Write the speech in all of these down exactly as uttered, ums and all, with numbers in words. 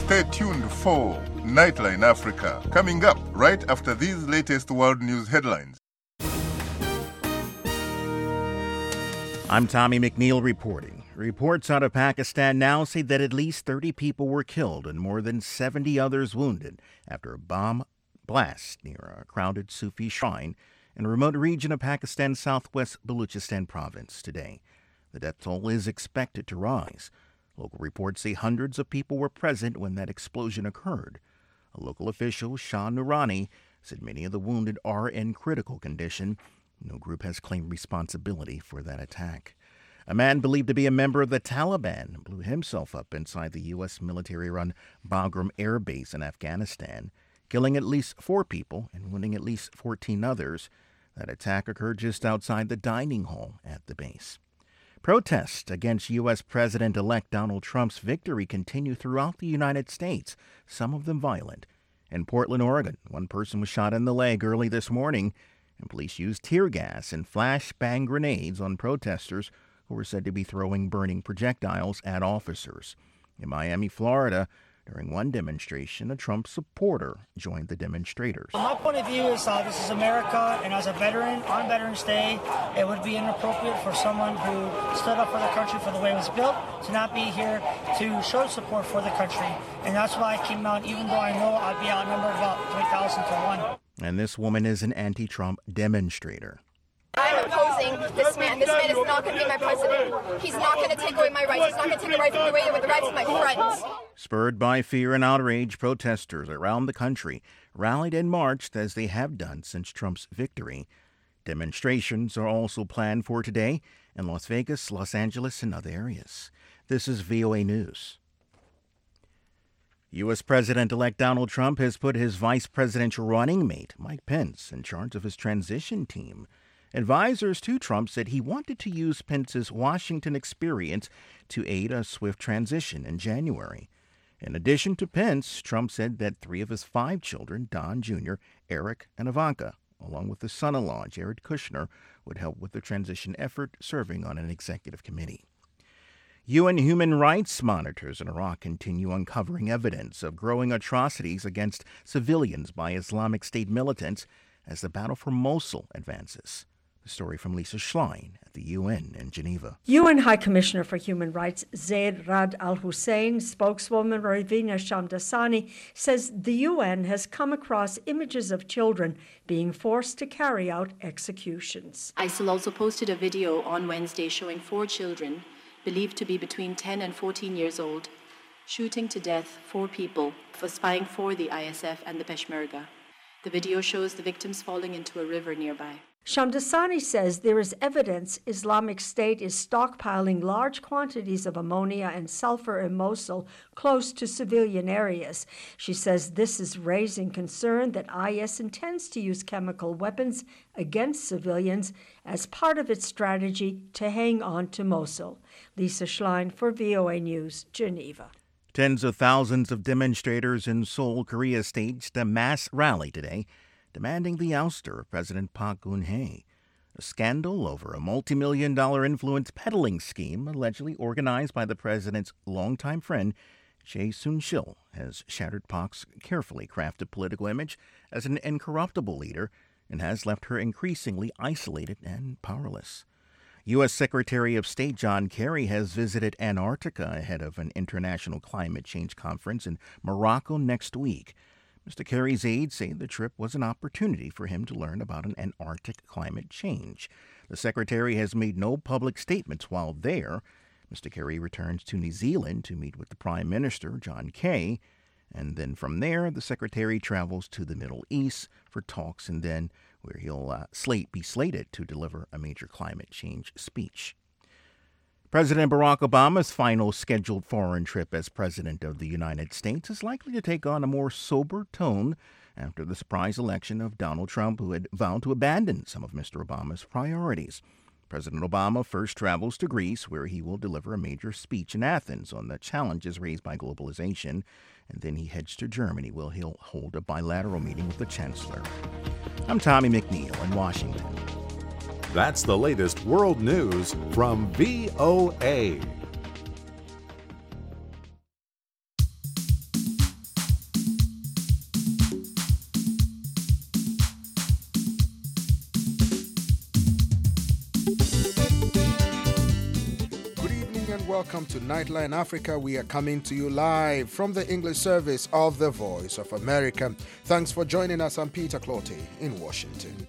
Stay tuned for Nightline Africa, coming up right after these latest world news headlines. I'm Tommy McNeil reporting. Reports out of Pakistan now say that at least thirty people were killed and more than seventy others wounded after a bomb blast near a crowded Sufi shrine in a remote region of Pakistan's southwest Baluchistan province today. The death toll is expected to rise. Local reports say hundreds of people were present when that explosion occurred. A local official, Shah Noorani, said many of the wounded are in critical condition. No group has claimed responsibility for that attack. A man believed to be a member of the Taliban blew himself up inside the U S military-run Bagram Air Base in Afghanistan, killing at least four people and wounding at least fourteen others. That attack occurred just outside the dining hall at the base. Protests against U S. President-elect Donald Trump's victory continue throughout the United States, some of them violent. In Portland, Oregon, one person was shot in the leg early this morning, and police used tear gas and flashbang grenades on protesters who were said to be throwing burning projectiles at officers. In Miami, Florida, during one demonstration, a Trump supporter joined the demonstrators. My point of view is uh, this is America, and as a veteran, on Veterans Day, it would be inappropriate for someone who stood up for the country for the way it was built to not be here to show support for the country. And that's why I came out, even though I know I'd be outnumbered about three thousand to one. And this woman is an anti-Trump demonstrator. I'm opposing this man. This man is not going to be my president. He's not going to take away my rights. He's not going to take away the rights of my friends. Spurred by fear and outrage, protesters around the country rallied and marched as they have done since Trump's victory. Demonstrations are also planned for today in Las Vegas, Los Angeles, and other areas. This is V O A News. U S. President-elect Donald Trump has put his vice presidential running mate, Mike Pence, in charge of his transition team. Advisors to Trump said he wanted to use Pence's Washington experience to aid a swift transition in January. In addition to Pence, Trump said that three of his five children, Don Junior, Eric, and Ivanka, along with his son-in-law, Jared Kushner, would help with the transition effort, serving on an executive committee. U N human rights monitors in Iraq continue uncovering evidence of growing atrocities against civilians by Islamic State militants as the battle for Mosul advances. The story from Lisa Schlein at the U N in Geneva. U N High Commissioner for Human Rights Zeid Ra'ad Al Hussein, spokeswoman Ravina Shamdasani, says the U N has come across images of children being forced to carry out executions. ISIL also posted a video on Wednesday showing four children, believed to be between ten and fourteen years old, shooting to death four people for spying for the I S F and the Peshmerga. The video shows the victims falling into a river nearby. Shamdasani says there is evidence Islamic State is stockpiling large quantities of ammonia and sulfur in Mosul close to civilian areas. She says this is raising concern that I S intends to use chemical weapons against civilians as part of its strategy to hang on to Mosul. Lisa Schlein for V O A News, Geneva. Tens of thousands of demonstrators in Seoul, Korea staged a mass rally today, demanding the ouster of President Park Geun-hye. A scandal over a multi-million dollar influence peddling scheme allegedly organized by the president's longtime friend, Chae Soon-sil, has shattered Park's carefully crafted political image as an incorruptible leader and has left her increasingly isolated and powerless. U S. Secretary of State John Kerry has visited Antarctica ahead of an international climate change conference in Morocco next week. Mister Kerry's aides say the trip was an opportunity for him to learn about an Antarctic climate change. The secretary has made no public statements while there. Mister Kerry returns to New Zealand to meet with the Prime Minister, John Key, and then from there, the secretary travels to the Middle East for talks and then where he'll uh, slate, be slated to deliver a major climate change speech. President Barack Obama's final scheduled foreign trip as President of the United States is likely to take on a more sober tone after the surprise election of Donald Trump, who had vowed to abandon some of Mister Obama's priorities. President Obama first travels to Greece, where he will deliver a major speech in Athens on the challenges raised by globalization, and then he heads to Germany, where he'll hold a bilateral meeting with the Chancellor. I'm Tommy McNeil in Washington. That's the latest world news from V O A. welcome to Nightline Africa. We are coming to you live from the English service of the Voice of America. Thanks for joining us. I'm Peter Clottey in Washington.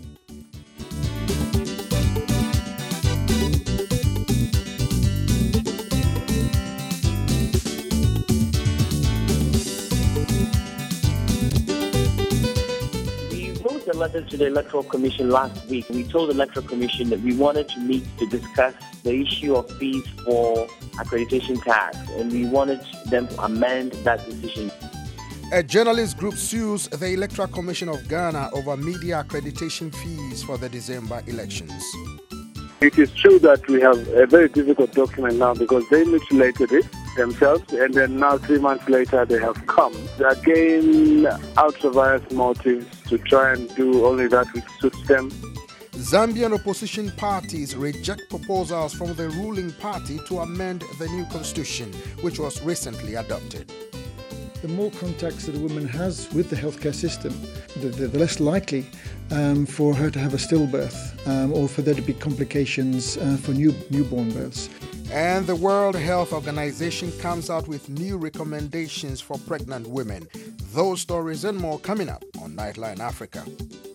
A letter to the Electoral Commission last week. We told the Electoral Commission that we wanted to meet to discuss the issue of fees for accreditation tax, and we wanted them to amend that decision. A journalist group sues the Electoral Commission of Ghana over media accreditation fees for the December elections. It is true that we have a very difficult document now because they mutilated it themselves, and then now three months later they have come again out of various motives to try and do only that which suits them. Zambian opposition parties reject proposals from the ruling party to amend the new constitution, which was recently adopted. The more contacts that a woman has with the healthcare system, the, the, the less likely um, for her to have a stillbirth um, or for there to be complications uh, for new, newborn births. And the World Health Organization comes out with new recommendations for pregnant women. Those stories and more coming up on Nightline Africa.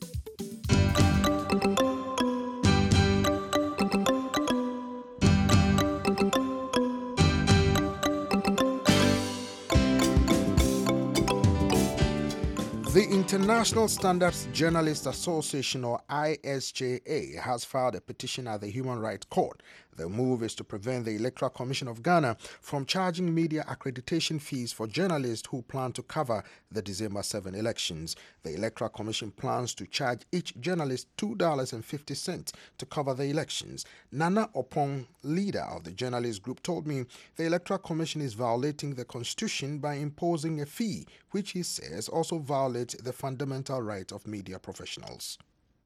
The International Standards Journalists Association, or I S J A, has filed a petition at the Human Rights Court. The move is to prevent the Electoral Commission of Ghana from charging media accreditation fees for journalists who plan to cover the December seventh elections. The Electoral Commission plans to charge each journalist two dollars and fifty cents to cover the elections. Nana Opong, leader of the journalist group, told me the Electoral Commission is violating the Constitution by imposing a fee, which he says also violates the fundamental right of media professionals.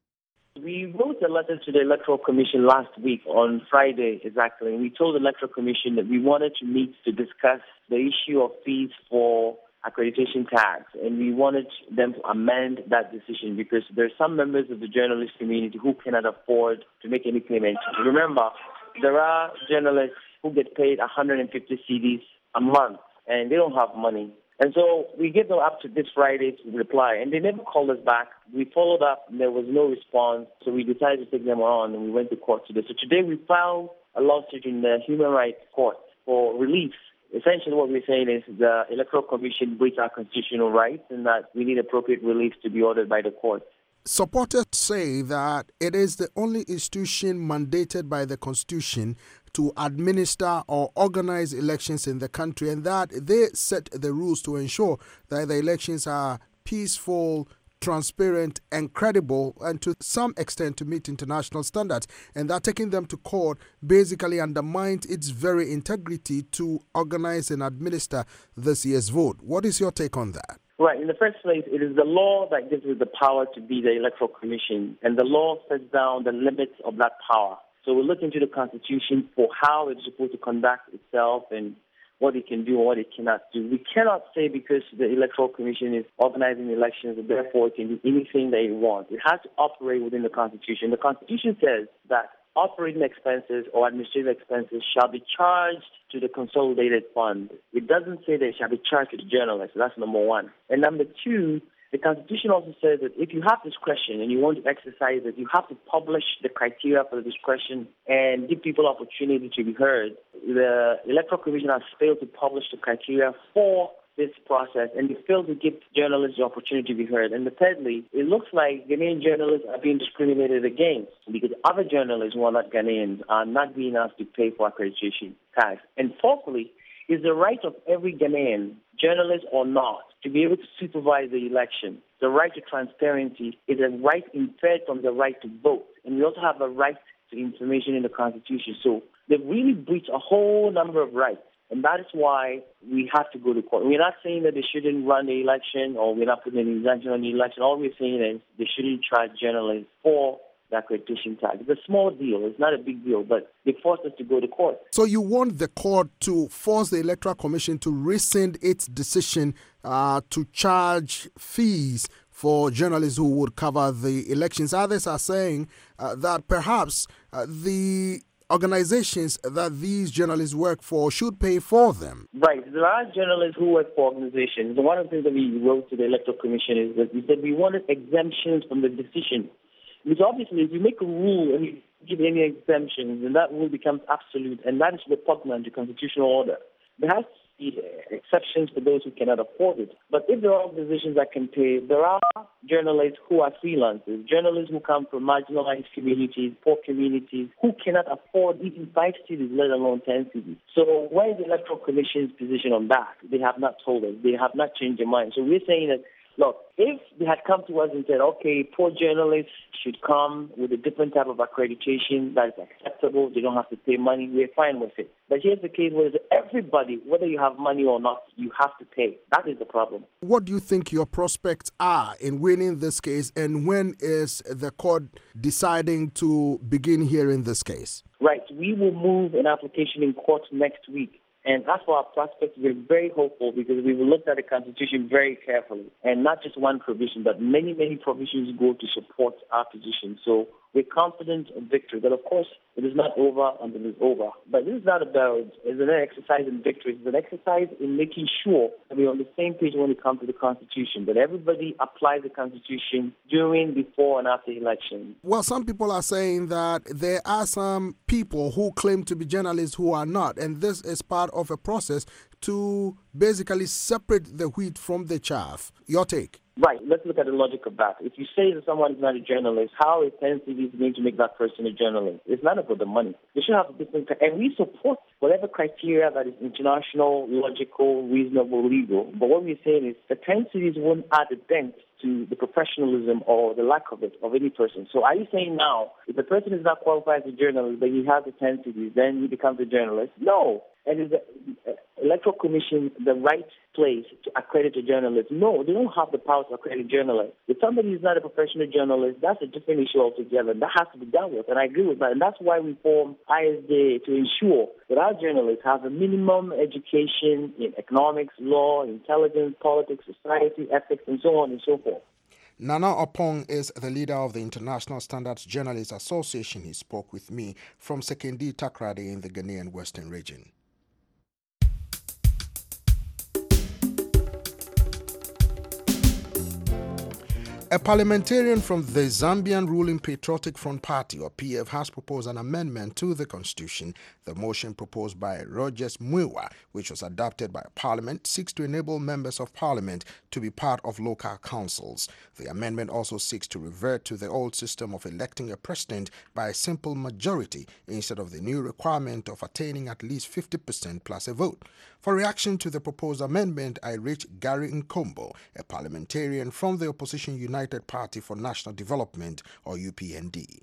We wrote a letter to the Electoral Commission last week on Friday, exactly, and we told the Electoral Commission that we wanted to meet to discuss the issue of fees for accreditation tax, and we wanted them to amend that decision because there are some members of the journalist community who cannot afford to make any payment. Remember, there are journalists who get paid one hundred fifty cedis a month, and they don't have money. And so we gave them up to this Friday to reply, and they never called us back. We followed up, and there was no response, so we decided to take them on, and we went to court today. So today we filed a lawsuit in the Human Rights Court for relief. Essentially what we're saying is the Electoral Commission breached our constitutional rights and that we need appropriate relief to be ordered by the court. Supporters say that it is the only institution mandated by the Constitution to administer or organize elections in the country, and that they set the rules to ensure that the elections are peaceful, transparent, and credible, and to some extent to meet international standards, and that taking them to court basically undermines its very integrity to organize and administer this year's vote. What is your take on that? Right. In the first place, it is the law that gives it the power to be the Electoral Commission, and the law sets down the limits of that power. So we look into the Constitution for how it's supposed to conduct itself and what it can do and what it cannot do. We cannot say because the Electoral Commission is organizing elections that therefore it can do anything that it wants. It has to operate within the Constitution. The Constitution says that operating expenses or administrative expenses shall be charged to the consolidated fund. It doesn't say they shall be charged to the journalists. That's number one. And number two, the Constitution also says that if you have discretion and you want to exercise it, you have to publish the criteria for the discretion and give people opportunity to be heard. The Electoral Commission has failed to publish the criteria for this process, and they failed to give journalists the opportunity to be heard. And thirdly, it looks like Ghanaian journalists are being discriminated against because other journalists who are not Ghanaians are not being asked to pay for accreditation tax. And fourthly, is the right of every Ghanaian, journalist or not, to be able to supervise the election. The right to transparency is a right inferred from the right to vote. And we also have a right to information in the Constitution. So they've really breached a whole number of rights. And that is why we have to go to court. We're not saying that they shouldn't run the election or we're not putting an injunction on the election. All we're saying is they shouldn't charge journalists for the accreditation tax. It's a small deal. It's not a big deal, but they forced us to go to court. So you want the court to force the Electoral Commission to rescind its decision uh, to charge fees for journalists who would cover the elections. Others are saying uh, that perhaps uh, the organizations that these journalists work for should pay for them. Right. There are journalists who work for organizations. One of the things that we wrote to the Electoral Commission is that we said we wanted exemptions from the decision. Because obviously, if you make a rule and you give any exemptions, then that rule becomes absolute, and that is repugnant to constitutional order. There has to be exceptions for those who cannot afford it. But if there are organizations that can pay, there are journalists who are freelancers, journalists who come from marginalized communities, poor communities, who cannot afford even five cities, let alone ten cities. So where is the Electoral Commission's position on that? They have not told us. They have not changed their mind. So we're saying that, look, if they had come to us and said, okay, poor journalists should come with a different type of accreditation that is acceptable, they don't have to pay money, we're fine with it. But here's the case where everybody, whether you have money or not, you have to pay. That is the problem. What do you think your prospects are in winning this case, and when is the court deciding to begin hearing this case? Right. We will move an application in court next week. And as for our prospects, we're very hopeful because we've looked at the Constitution very carefully. And not just one provision, but many, many provisions go to support our position. So we're confident of victory. But of course, it is not over until it's over. But this is not about, it's an exercise in victory. It's an exercise in making sure that we're on the same page when it comes to the Constitution, that everybody applies the Constitution during, before, and after election. Well, some people are saying that there are some people who claim to be journalists who are not, and this is part of a process to basically separate the wheat from the chaff. Your take? Right. Let's look at the logic of that. If you say that someone is not a journalist, how is ten C Vs going to make that person a journalist? It's not about the money. They should have a different, and we support whatever criteria that is international, logical, reasonable, legal. But what we're saying is the ten C Vs won't add a dent to the professionalism or the lack of it of any person. So are you saying now, if a person is not qualified as a journalist, but he has the ten C Vs, then he becomes a journalist? No. And is the Electoral Commission the right place to accredit a journalist? No, they don't have the power to accredit journalists. If somebody is not a professional journalist, that's a different issue altogether. That has to be dealt with, and I agree with that. And that's why we form I S J A, to ensure that our journalists have a minimum education in economics, law, intelligence, politics, society, ethics, and so on and so forth. Nana Opong is the leader of the International Standards Journalists Association. He spoke with me from Sekondi Takoradi in the Ghanaian Western region. A parliamentarian from the Zambian ruling Patriotic Front Party, or P F, has proposed an amendment to the constitution. The motion proposed by Rogers Muiwa, which was adopted by Parliament, seeks to enable members of Parliament to be part of local councils. The amendment also seeks to revert to the old system of electing a president by a simple majority instead of the new requirement of attaining at least fifty percent plus a vote. For reaction to the proposed amendment, I reached Gary Nkombo, a parliamentarian from the opposition United Party for National Development, or U P N D.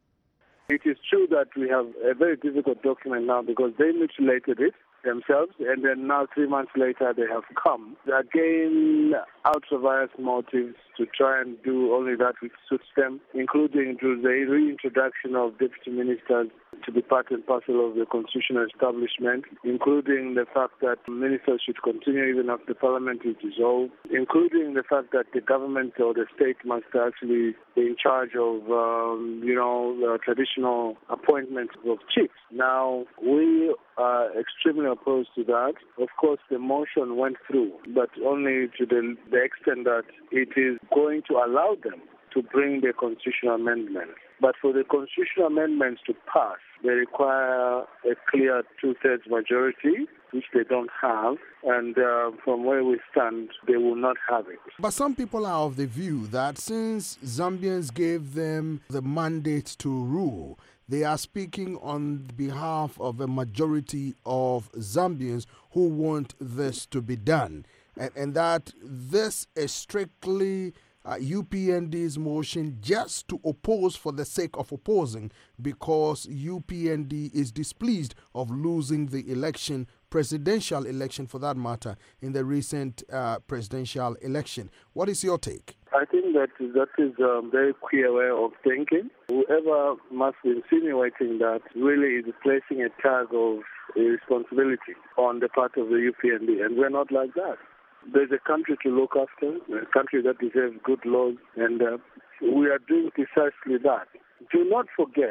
It is true that we have a very difficult document now because they mutilated it themselves, and then now three months later they have come again out of various motives to try and do only that which suits them, including to the reintroduction of deputy ministers to be part and parcel of the constitutional establishment, including the fact that ministers should continue even after the parliament is dissolved, including the fact that the government or the state must actually be in charge of, um, you know, uh, traditional appointments of chiefs. Now, we are extremely opposed to that. Of course, the motion went through, but only to the, the extent that it is going to allow them to bring the constitutional amendments. But for the constitutional amendments to pass, they require a clear two-thirds majority, which they don't have, and uh, from where we stand, they will not have it. But some people are of the view that since Zambians gave them the mandate to rule, they are speaking on behalf of a majority of Zambians who want this to be done, and, and that this is strictly Uh, U P N D's motion just to oppose for the sake of opposing, because U P N D is displeased of losing the election, presidential election for that matter, in the recent uh, presidential election. What is your take? I think that that is a very queer way of thinking. Whoever must be insinuating that really is placing a tag of responsibility on the part of the U P N D, and we're not like that. There's a country to look after, a country that deserves good laws, and uh, we are doing precisely that. Do not forget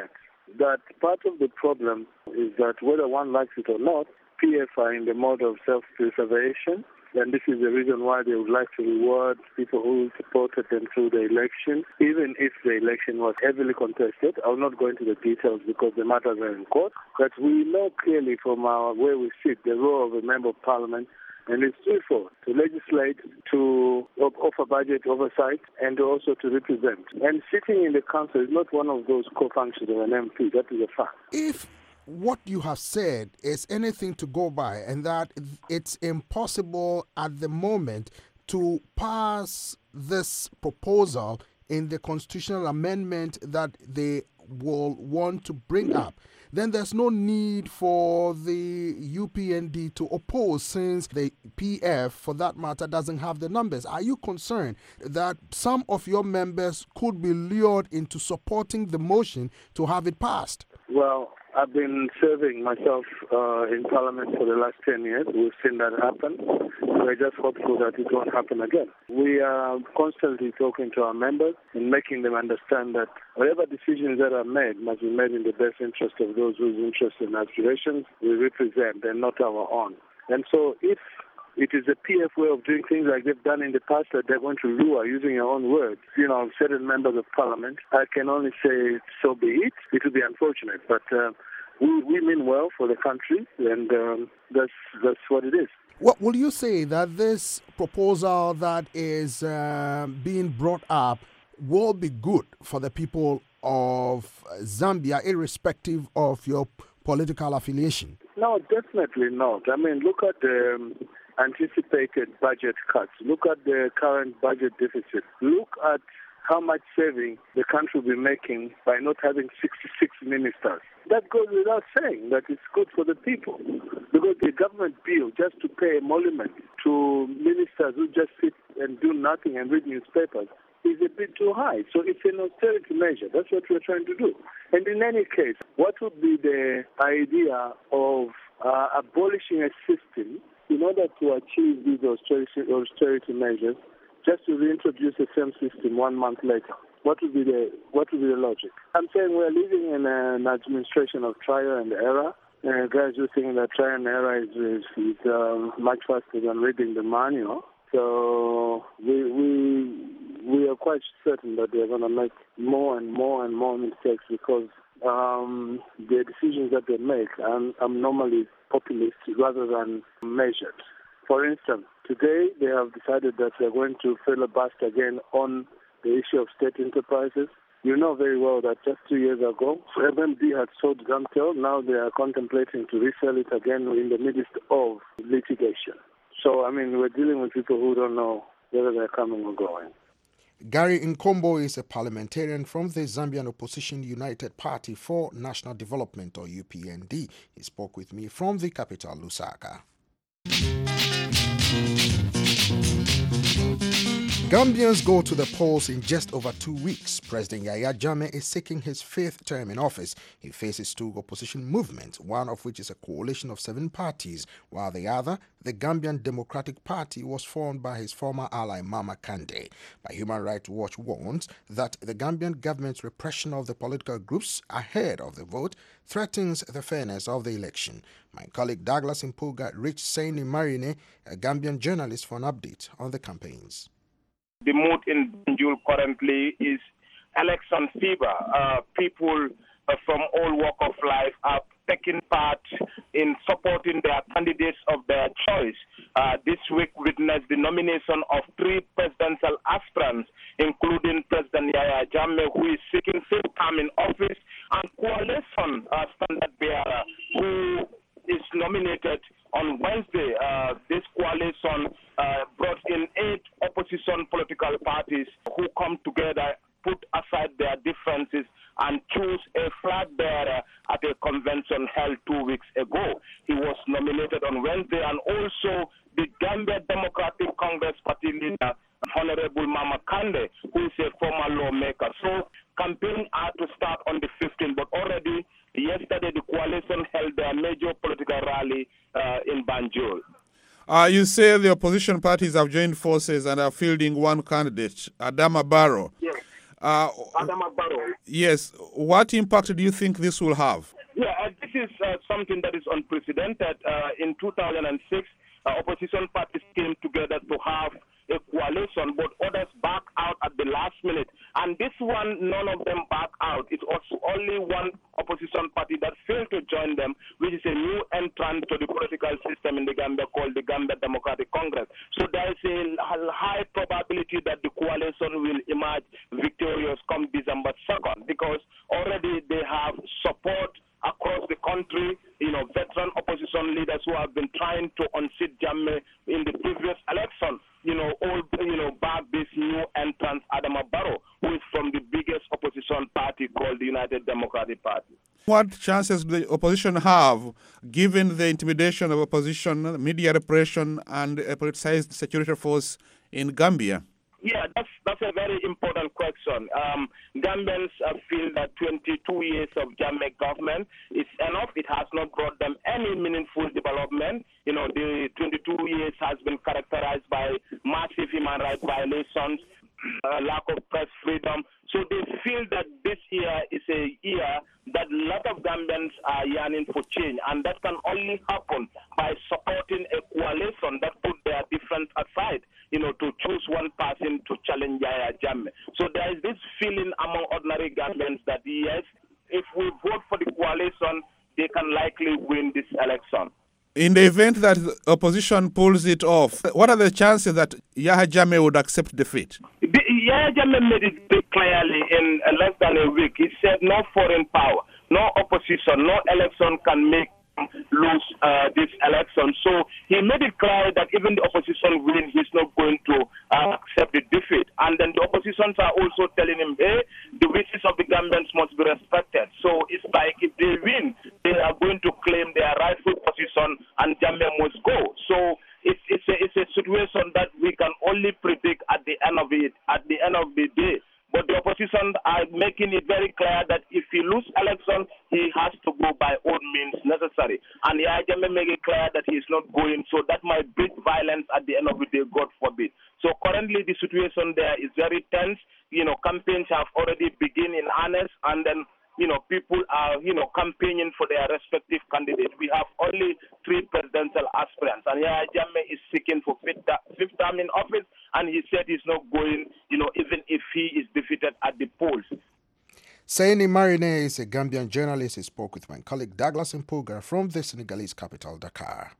that part of the problem is that whether one likes it or not, P F are in the mode of self-preservation, and this is the reason why they would like to reward people who supported them through the election, even if the election was heavily contested. I'll not go into the details because the matters are in court, but we know clearly from our, where we sit the role of a member of parliament, and it's twofold: to legislate, to offer budget oversight, and also to represent. And sitting in the council is not one of those co-functions of an M P. That is a fact. If what you have said is anything to go by, and that it's impossible at the moment to pass this proposal in the constitutional amendment that they will want to bring up, then there's no need for the U P N D to oppose, since the P F, for that matter, doesn't have the numbers. Are you concerned that some of your members could be lured into supporting the motion to have it passed? Well, I've been serving myself uh, in Parliament for the last ten years. We've seen that happen. We're just hopeful that it won't happen again. We are constantly talking to our members and making them understand that whatever decisions that are made must be made in the best interest of those whose interests and aspirations we represent and not our own. And so if it is a P F way of doing things like they've done in the past, that they're going to lure, using your own words, you know, certain members of Parliament, I can only say so be it. It would be unfortunate, but uh, we, we mean well for the country, and um, that's that's what it is. What will you say that this proposal that is uh, being brought up will be good for the people of Zambia, irrespective of your political affiliation? No, definitely not. I mean, look at the um, anticipated budget cuts. Look at the current budget deficit. Look at how much saving the country will be making by not having sixty-six ministers. That goes without saying that it's good for the people, because the government bill just to pay emolument to ministers who just sit and do nothing and read newspapers is a bit too high. So it's an austerity measure. That's what we're trying to do. And in any case, what would be the idea of uh, abolishing a system in order to achieve these austerity, austerity measures, just to reintroduce the same system one month later? What would be the what would be the logic? I'm saying we're living in an administration of trial and error. Uh, guys who think that trial and error is, is, is um, much faster than reading the manual. So we we we are quite certain that they're going to make more and more and more mistakes, because um, the decisions that they make are, are normally populist rather than measured. For instance, today they have decided that they're going to filibuster again on the issue of state enterprises. You know very well that just two years ago, M M D had sold Gumtel. Now they are contemplating to resell it again in the midst of litigation. So, I mean, we're dealing with people who don't know whether they're coming or going. Gary Nkombo is a parliamentarian from the Zambian Opposition United Party for National Development, or U P N D. He spoke with me from the capital, Lusaka. Gambians go to the polls in just over two weeks. President Yahya Jammeh is seeking his fifth term in office. He faces two opposition movements, one of which is a coalition of seven parties, while the other, the Gambian Democratic Party, was formed by his former ally Mama Kande. But Human Rights Watch warns that the Gambian government's repression of the political groups ahead of the vote threatens the fairness of the election. My colleague Douglas Impuga reached Saini Marine, a Gambian journalist, for an update on the campaigns. The mood in Banjul currently is election fever. Uh, people uh, from all walks of life are taking part in supporting their candidates of their choice. Uh, this week witnessed the nomination of three presidential aspirants, including President Yahya Jammeh, who is seeking fifth term in office, and coalition uh, standard bearer, who is nominated on Wednesday. Uh, this coalition uh, brought in eight opposition political parties who come together, put aside their differences, and choose a flag bearer at a convention held two weeks ago. He was nominated on Wednesday, and also the Gambia Democratic Congress Party leader, Honorable Mama Kande, who is a former lawmaker. So campaigns are to start on the fifteenth, but already yesterday the coalition held their major political rally uh, in Banjul. Uh, you say the opposition parties have joined forces and are fielding one candidate, Adama Barrow. Yes. Uh, Adama Barrow. Yes. What impact do you think this will have? Yeah, uh, this is uh, something that is unprecedented. Uh, in two thousand six, uh, opposition parties came together to have a coalition, but others back out at the last minute. And this one, none of them back out. It's also only one opposition party that failed to join them, which is a new entrant to the political system in the Gambia called the Gambia Democratic Congress. So there is a high probability that the coalition will emerge victorious come December second, because already they have support across the country, you know, veteran opposition leaders who have been trying to unseat Jammeh in the previous election, you know, all, you know, back this new entrant, Adama Barrow, who is from the biggest opposition party called the United Democratic Party. What chances do the opposition have, given the intimidation of opposition, media repression, and a politicized security force in Gambia? Yeah, that's that's a very important question. Um, Gambians uh, feel that twenty-two years of Jammeh government is enough. It has not brought them any meaningful development. You know, the twenty-two years has been characterized by massive human rights violations, uh, lack of press freedom. So they feel that this year is a year that a lot of Gambians are yearning for change, and that can only happen by supporting a coalition that put their difference aside, you know, to choose one person to challenge Yahya Jammeh. So there is this feeling among ordinary Gambians that, yes, if we vote for the coalition, they can likely win this election. In the event that the opposition pulls it off, what are the chances that Yahya Jammeh would accept defeat? The, Yahya Jammeh made it very clearly in uh, less than a week. He said no foreign power, no opposition, no election can make lose uh, this election. So he made it clear that even the opposition win, he's not going to uh, accept the defeat. And then the oppositions are also telling him, hey, the wishes of the Gambians must be respected. So it's like if they win, they are going to claim their rightful position and Jammeh must go. So it's, it's, a, it's a situation that we can only predict at the end of it, at the end of the day. But the opposition are making it very clear that if he loses election, he has to go by all means necessary. And Yahya Jammeh make it clear that he is not going, so that might breed violence at the end of the day, God forbid. So currently the situation there is very tense. You know, campaigns have already begun in earnest, and then, you know, people are, you know, campaigning for their respective candidates. We have only three presidential aspirants, and Yahya Jammeh is seeking for fifth, fifth term in office, and he said he's not going, you know, even if he is defeated at the polls. Saini Marine is a Gambian journalist. He spoke with my colleague Douglas Mpuga from the Senegalese capital, Dakar.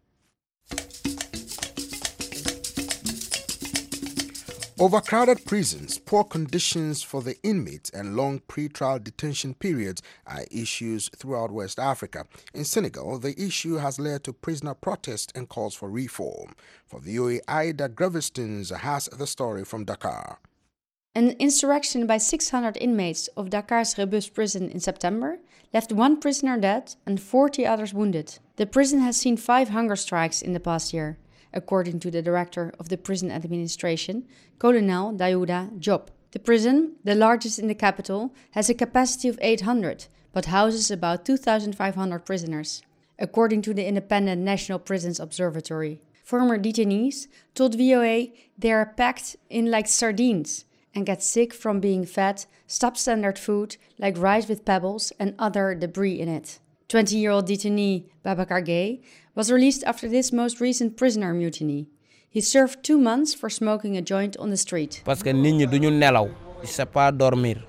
Overcrowded prisons, poor conditions for the inmates, and long pre-trial detention periods are issues throughout West Africa. In Senegal, the issue has led to prisoner protests and calls for reform. For V O A, Ida Gravestons has the story from Dakar. An insurrection by six hundred inmates of Dakar's Rebus prison in September left one prisoner dead and forty others wounded. The prison has seen five hunger strikes in the past year, according to the director of the prison administration, Colonel Daouda Diop. The prison, the largest in the capital, has a capacity of eight hundred, but houses about two thousand five hundred prisoners, according to the independent National Prisons Observatory. Former detainees told V O A they are packed in like sardines and get sick from being fed substandard food like rice with pebbles and other debris in it. twenty-year-old detainee Babacar Gueye was released after this most recent prisoner mutiny. He served two months for smoking a joint on the street. Parce que nit ñi duñu nelaw, c'est pas dormir.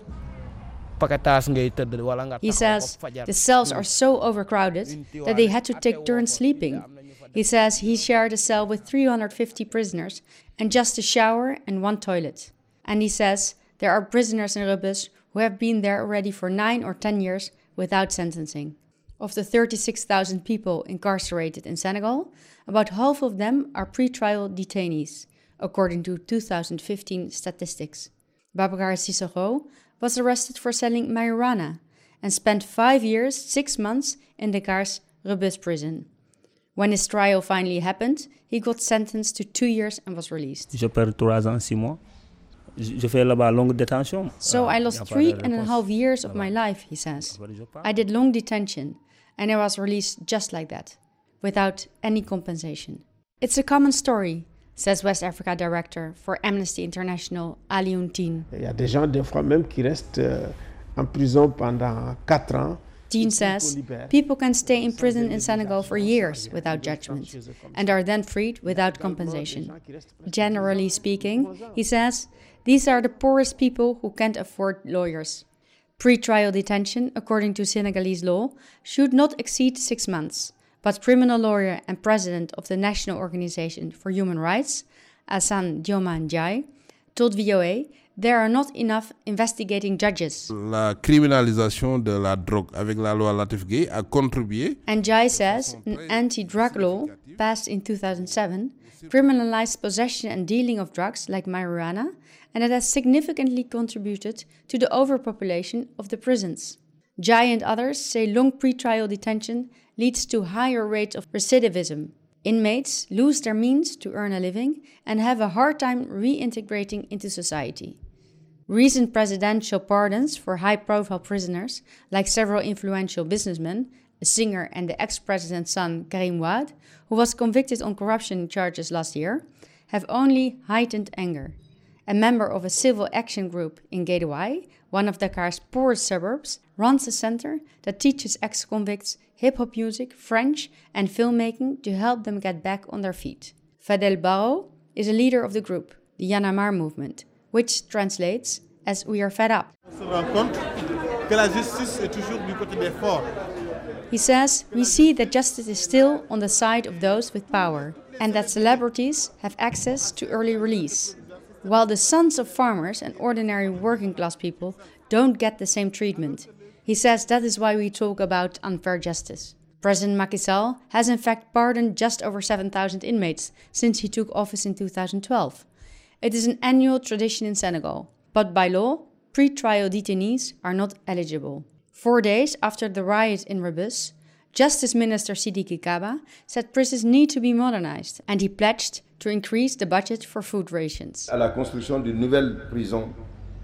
He says the cells are so overcrowded that they had to take turns sleeping. He says he shared a cell with three hundred fifty prisoners and just a shower and one toilet. And he says there are prisoners in Rebus who have been there already for nine or ten years without sentencing. Of the thirty-six thousand people incarcerated in Senegal, about half of them are pre-trial detainees, according to two thousand fifteen statistics. Babacar Sissoko was arrested for selling marijuana and spent five years, six months in Dakar's Rebus prison. When his trial finally happened, he got sentenced to two years and was released. Je perds trois ans, six mois. Je fais là-bas longue détention. So I lost three and a half years of my life, he says. I did long detention, and I was released just like that, without any compensation. It's a common story. says West Africa Director for Amnesty International, Alioune Tine. Il y a des gens, des fois même, qui restent euh, en prison pendant quatre ans. Tine says people can stay in prison in Senegal for years without judgment and are then freed without compensation. Generally speaking, he says, these are the poorest people who can't afford lawyers. Pre-trial detention, according to Senegalese law, should not exceed six months. But criminal lawyer and president of the National Organization for Human Rights, Assane Dioma Ndiaye, told V O A there are not enough investigating judges. La criminalisation de la drogue avec la loi Latif Gueye a contribué. Ndiaye says an anti-drug law passed in two thousand seven criminalized possession and dealing of drugs like marijuana, and it has significantly contributed to the overpopulation of the prisons. Ndiaye and others say long pre-trial detention leads to higher rates of recidivism. Inmates lose their means to earn a living and have a hard time reintegrating into society. Recent presidential pardons for high-profile prisoners, like several influential businessmen, a singer and the ex-president's son Karim Wade, who was convicted on corruption charges last year, have only heightened anger. A member of a civil action group in Guédiawaye, one of Dakar's poorest suburbs, runs a center that teaches ex-convicts hip-hop music, French, and filmmaking to help them get back on their feet. Fadel Barro is a leader of the group, the Yanamar movement, which translates as "We are fed up." He says, we see that justice is still on the side of those with power, and that celebrities have access to early release, while the sons of farmers and ordinary working-class people don't get the same treatment. He says that is why we talk about unfair justice. President Macky Sall has in fact pardoned just over seven thousand inmates since he took office in two thousand twelve. It is an annual tradition in Senegal, but by law, pre-trial detainees are not eligible. Four days after the riot in Rebus, Justice Minister Sidiki Kaba said prisons need to be modernized, and he pledged to increase the budget for food rations. À la construction d'une nouvelle prison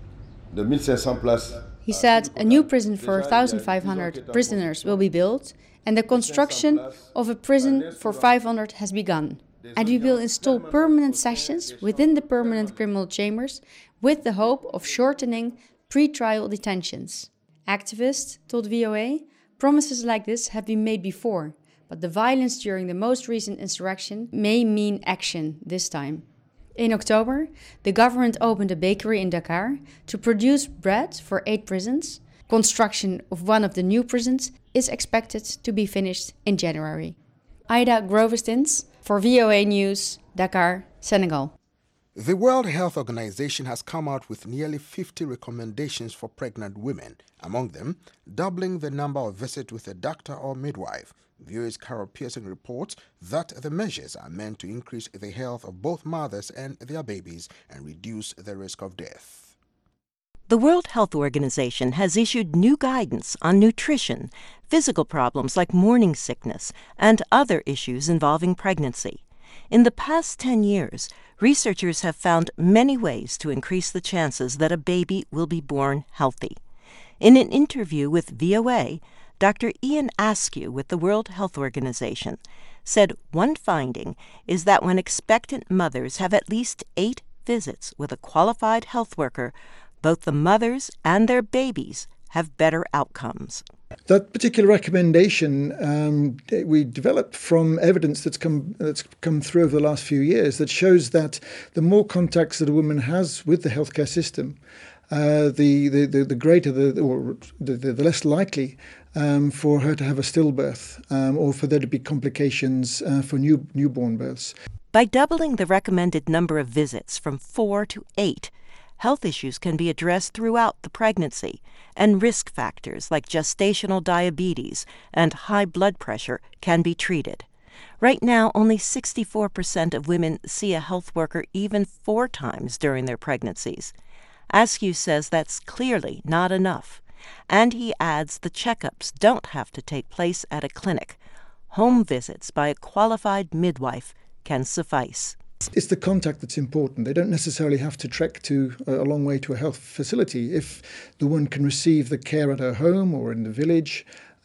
de mille cinq cents places. He said a new prison for one thousand five hundred prisoners will be built, and the construction of a prison for five hundred has begun. And we will install permanent sessions within the permanent criminal chambers with the hope of shortening pre-trial detentions. Activists told V O A promises like this have been made before, but the violence during the most recent insurrection may mean action this time. In October, the government opened a bakery in Dakar to produce bread for eight prisons. Construction of one of the new prisons is expected to be finished in January. Ida Grovestins for V O A News, Dakar, Senegal. The World Health Organization has come out with nearly fifty recommendations for pregnant women, among them doubling the number of visits with a doctor or midwife. V O A's Carol Pearson reports that the measures are meant to increase the health of both mothers and their babies and reduce the risk of death. The World Health Organization has issued new guidance on nutrition, physical problems like morning sickness, and other issues involving pregnancy. In the past ten years, researchers have found many ways to increase the chances that a baby will be born healthy. In an interview with V O A, Doctor Ian Askew with the World Health Organization said one finding is that when expectant mothers have at least eight visits with a qualified health worker, both the mothers and their babies have better outcomes. That particular recommendation um, we developed from evidence that's come that's come through over the last few years that shows that the more contacts that a woman has with the healthcare system, uh, the, the, the, the greater the or the, the less likely um, for her to have a stillbirth um, or for there to be complications uh, for new newborn births. By doubling the recommended number of visits from four to eight, health issues can be addressed throughout the pregnancy, and risk factors like gestational diabetes and high blood pressure can be treated. Right now, only sixty-four percent of women see a health worker even four times during their pregnancies. Askew says that's clearly not enough, and he adds the checkups don't have to take place at a clinic. Home visits by a qualified midwife can suffice. It's the contact that's important. They don't necessarily have to trek to a long way to a health facility. If the woman can receive the care at her home or in the village,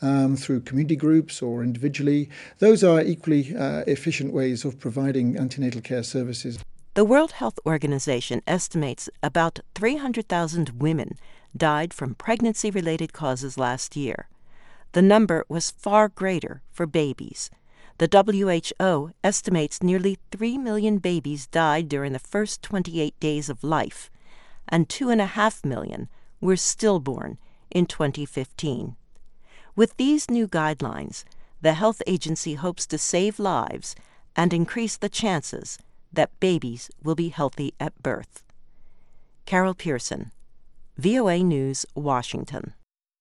um, through community groups or individually. Those are equally uh, efficient ways of providing antenatal care services. The World Health Organization estimates about three hundred thousand women died from pregnancy-related causes last year. The number was far greater for babies. The W H O estimates nearly three million babies died during the first twenty-eight days of life, and two and a half million were stillborn in twenty fifteen. With these new guidelines, the health agency hopes to save lives and increase the chances that babies will be healthy at birth. Carol Pearson, V O A News, Washington.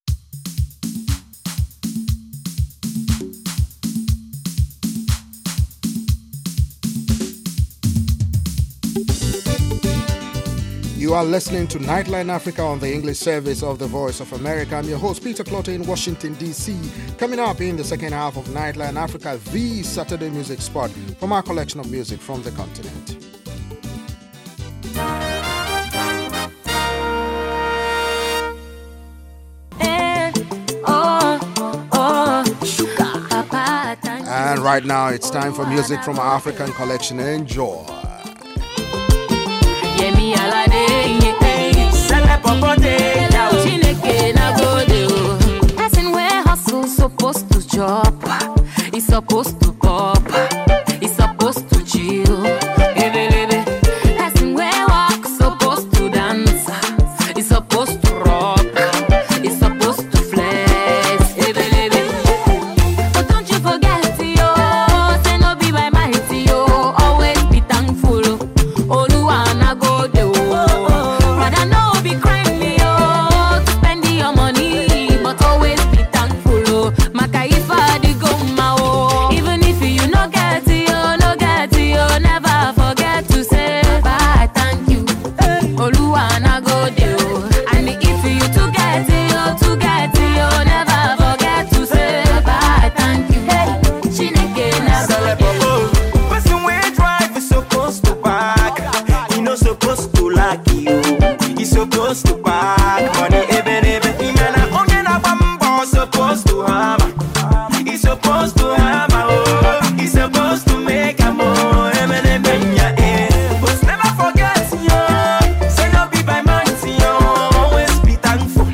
You are listening to Nightline Africa on the English service of the Voice of America. I'm your host, Peter Clotter in Washington, D C Coming up in the second half of Nightline Africa, the Saturday music spot from our collection of music from the continent. And right now, it's time for music from our African collection. Enjoy. Person where hustle supposed to job, he's supposed to pop, he's supposed to chill. Person where walk supposed to dance, he's supposed to rock, he's supposed to flex. But don't you forget, yo, say no be by mighty, yo, always be thankful. Oluwana go de. Rather no be crime me, oh, to spend your money, but always be thankful, oh. Makaifa di goma, oh. Even if you no get it, oh, no get it, oh, never forget to say bye, thank you. Oluwana go de, oh. And if you to get it, oh, to get it, oh, never forget to say bye, thank you. Chineke na go de. Person wey drive is supposed to back, he no supposed to like you. He's supposed to buy money, even if he man a onion a bumbo supposed to hammer. He's supposed to hammer, oh. He's supposed to make a more, even if eh. But never forget, yo. Say no be by mighty, yo. Always be thankful.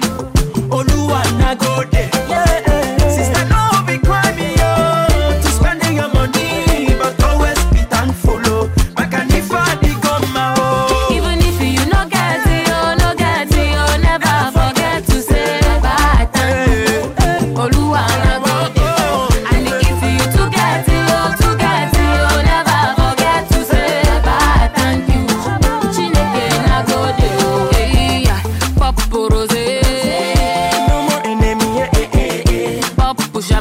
Oluwana go there. Sister, no be crying, yo. To spending your money, but always be thankful, oh. Makanifa di goma, oh. Even if you no get it, oh, no get it, oh, never forget to say bye, thank you. Oluwana go de. And if you to get it, oh, to get it, oh, never forget to say bye, thank you. Chineke na go de, oh, hey, yeah. Pop rosé, No more enemy, eh, eh, eh, eh. pop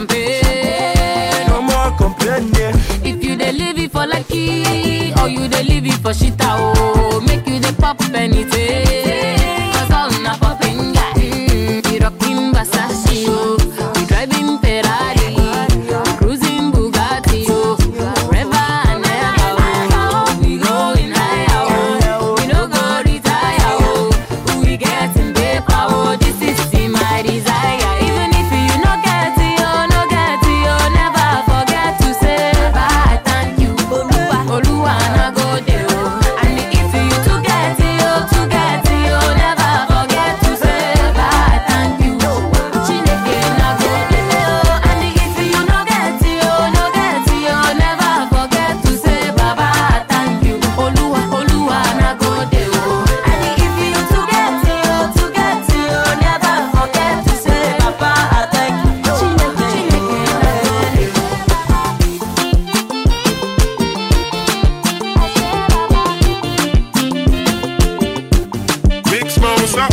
champagne. No more complaining. If you dey live it for lucky, or you dey live it for shita, oh, make you dey pop anything. Cause all na popping guy. Mm, we rocking Versace, oh, we driving Ferrari, cruising Bugatti, oh, forever and ever, oh. We going higher, oh, we no go retire, oh. We getting paper, oh, this is my desire. Even if you no get it, oh, no get it, oh, never forget to say bye, thank you. Oluwana go de, oh. And if you to get it, oh, to get it, oh, never forget to say bye, thank you. Chineke na go de, oh. And if you no get it, oh, no get it, oh, never forget to say baba, thank you. Oluwa, Oluwana go de, oh. And if you to get it, oh, to get it, oh, never forget to say baba, thank you. Chineke, Chineke na Big smalls up.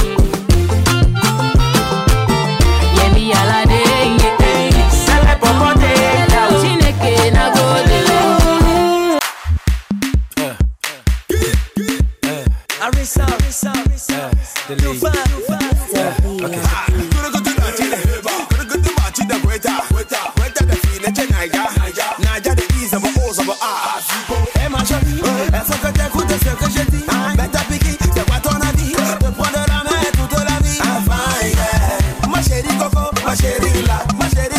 Yemi alade, yeah. Sell it, popote. Chineke na go de. Arisa, Arisa, Arisa. The lead. Okay. Ma chérie Coco, ma chérie là, ma chérie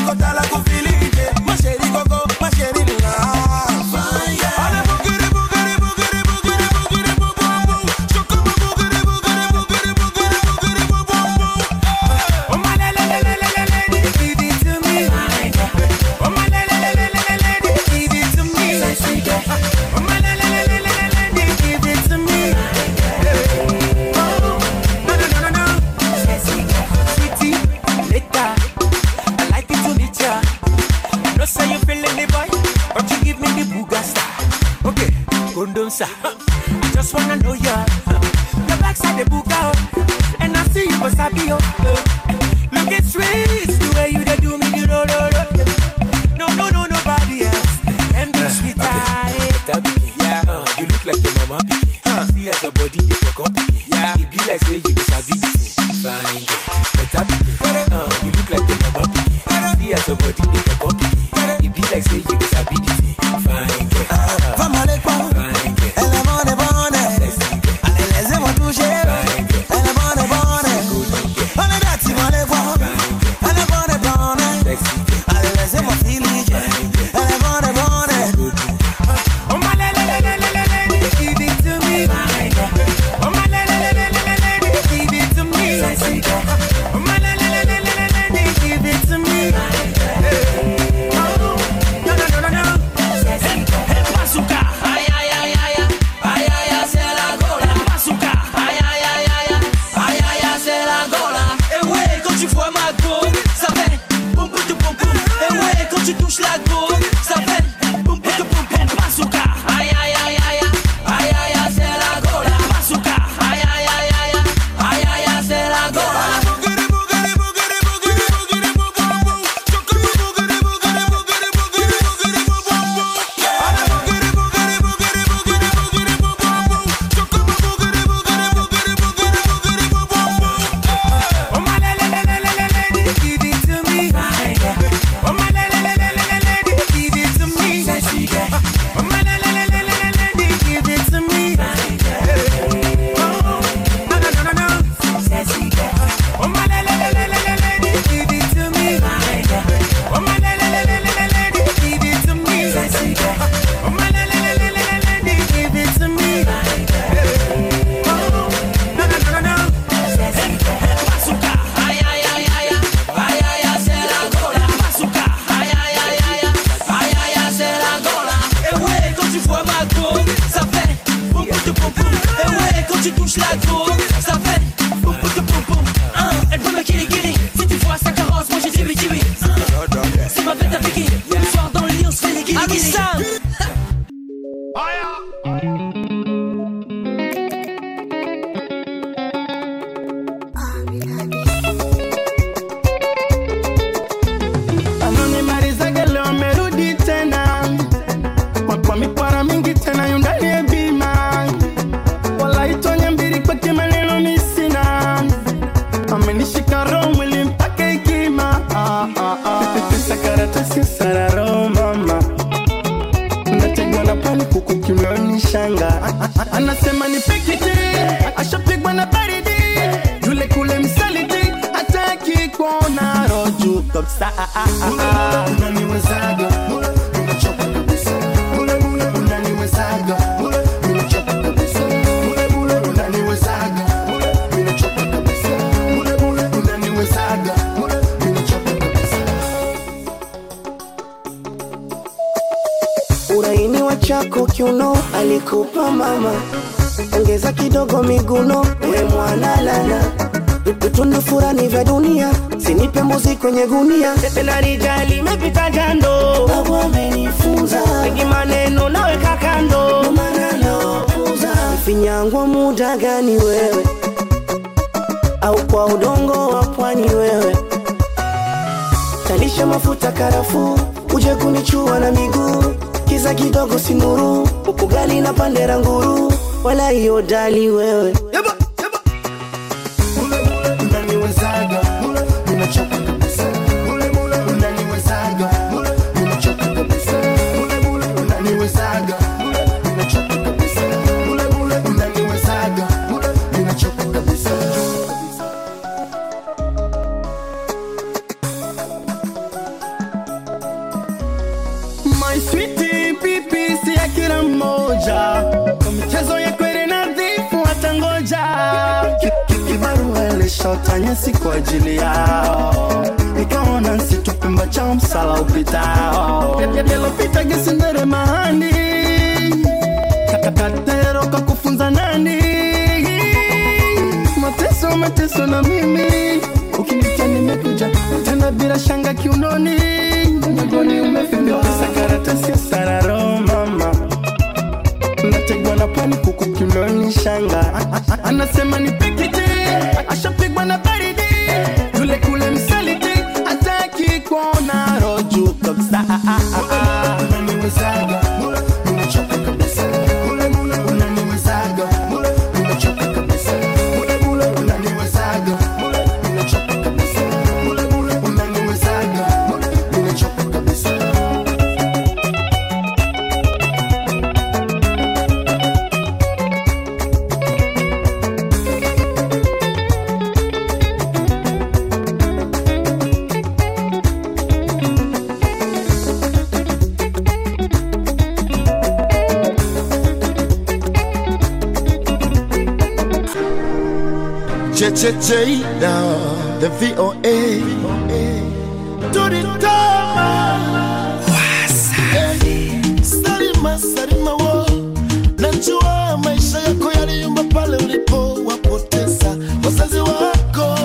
bouncer. I just wanna know ya. Your backside the book out, and I see you for Sabio. Look it sweet, the way you they do me, you know, no, no, no, no, no, nobody else. And be sweet, yeah. Uh, you look like your mama. Uh, see as a body, you fuck up. Yeah, it be like say you be Sabi. Fine, better. Uh, you look like your mama. See as a body, you fuck up. It be like say you be Sabi. Fine, vamos a fine, elle est bonne, bonne. Allez, laissez-moi toucher. Elle est bonne, bonne. On est dati, on est bon. Elle est bonne, bonne. Allez, laissez-moi filer. Elle est bonne, bonne. Oh my la la la la la la, give it to me. Oh my la la la la la la, give it to me. Oh my la la la la la la, give it to me. Oh, no no no no no. El bazooka, ay ay ay ay ay ay ay, c'est la gola. El bazooka, ay ay ay ay ay ay ay, c'est la gola. Et ouais, quand tu vois ma go, ça fait boum boum boum boum. Et ouais, quand tu touches la go, ça fait boum boum boum. El bazooka, ay ay ay ay ay ay ay, c'est la gola. El bazooka, ay ay ay ay ay ay ay, c'est la gola. Anasema ni pikiti, ashapigwa na baridi. Yule kule msaliti, hataki kuona roju kabisa. Unaniwezaga, unachoka kabisa. Unaniwezaga, unachoka kabisa. Unaniwezaga, unachoka kabisa. Unaniwezaga, unachoka kabisa. Uraini wa chako kiuno alikupa mama, ongeza kidogo miguno, we mwana lala. Tuna furani vya dunia, sinipe mbuzi kwenye gunia. Tena rijali mepita jando, babu amenifunza wengi maneno naweka kando, maneno puza. Finyangwa muda gani wewe, au kwa udongo wa pwani wewe? Talisha mafuta karafu, uje kunichua na miguu. Kiza kidogo sinuru, ugali na pandera nguru, wala hiyo dali wewe. Yeba, yeba. Unaniwezaga, unachoka kabisa. Unaniwezaga, unachoka kabisa. Unaniwezaga, unachoka kabisa. Unaniwezaga, unachoka kabisa. My sweetie pipi si ya kila mmoja, kwa michezo ya kweli nadhifu watangoja. Kibaru ele shota nyesi kwa ajili yao, nikaona nsitupe mbacha msala upitao. Yelo pita gesi ndere mahani, kakakatero kakufunza nani. Mateso mateso na mimi, ukinitia nimekuja tena bila shanga kiunoni. Ngoni umefimbiwa karatasi ya sararo mama, nategwa na kutoka pwani kuku kiunoni shanga. Anasema ni pikiti, ashapigwa na baridi. Yule kule msaliti, hataki kuona roju kabisa. Unaniwezaga, unachoka kabisa. Unaniwezaga, unachoka kabisa. Unaniwezaga, unachoka kabisa. Unaniwezaga, unachoka kabisa. J J J now the V O A do the drama. Salima Salima wo, najua maisha yako yaliyumba pale ulipo wapoteza wazazi wako.